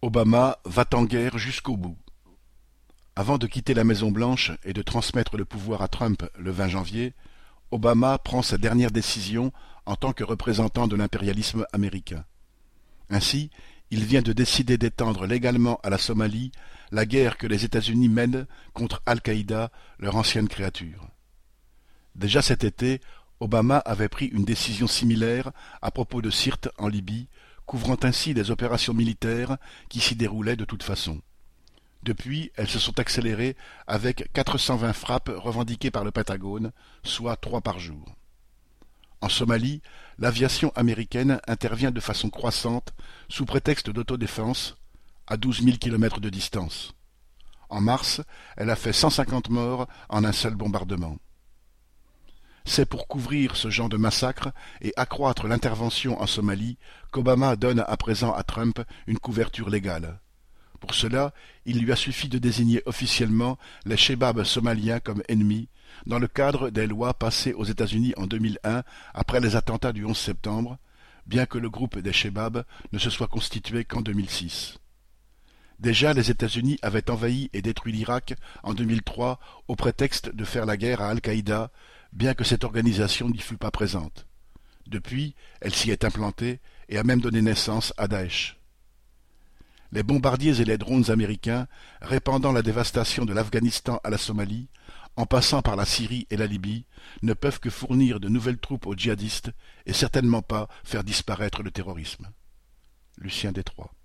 Obama va en guerre jusqu'au bout. Avant de quitter la Maison-Blanche et de transmettre le pouvoir à Trump le 20 janvier, Obama prend sa dernière décision en tant que représentant de l'impérialisme américain. Ainsi, il vient de décider d'étendre légalement à la Somalie la guerre que les États-Unis mènent contre Al-Qaïda, leur ancienne créature. Déjà cet été, Obama avait pris une décision similaire à propos de Sirte en Libye, couvrant ainsi des opérations militaires qui s'y déroulaient de toute façon. Depuis, elles se sont accélérées avec 420 frappes revendiquées par le Pentagone, soit 3 par jour. En Somalie, l'aviation américaine intervient de façon croissante sous prétexte d'autodéfense à 12 000 kilomètres de distance. En mars, elle a fait 150 morts en un seul bombardement. C'est pour couvrir ce genre de massacre et accroître l'intervention en Somalie qu'Obama donne à présent à Trump une couverture légale. Pour cela, il lui a suffi de désigner officiellement les Chebabs somaliens comme ennemis, dans le cadre des lois passées aux États-Unis en 2001 après les attentats du 11 septembre, bien que le groupe des Chebabs ne se soit constitué qu'en 2006. Déjà, les États-Unis avaient envahi et détruit l'Irak en 2003 au prétexte de faire la guerre à Al-Qaïda, bien que cette organisation n'y fût pas présente. Depuis, elle s'y est implantée et a même donné naissance à Daesh. Les bombardiers et les drones américains, répandant la dévastation de l'Afghanistan à la Somalie, en passant par la Syrie et la Libye, ne peuvent que fournir de nouvelles troupes aux djihadistes et certainement pas faire disparaître le terrorisme. Lucien Détroit.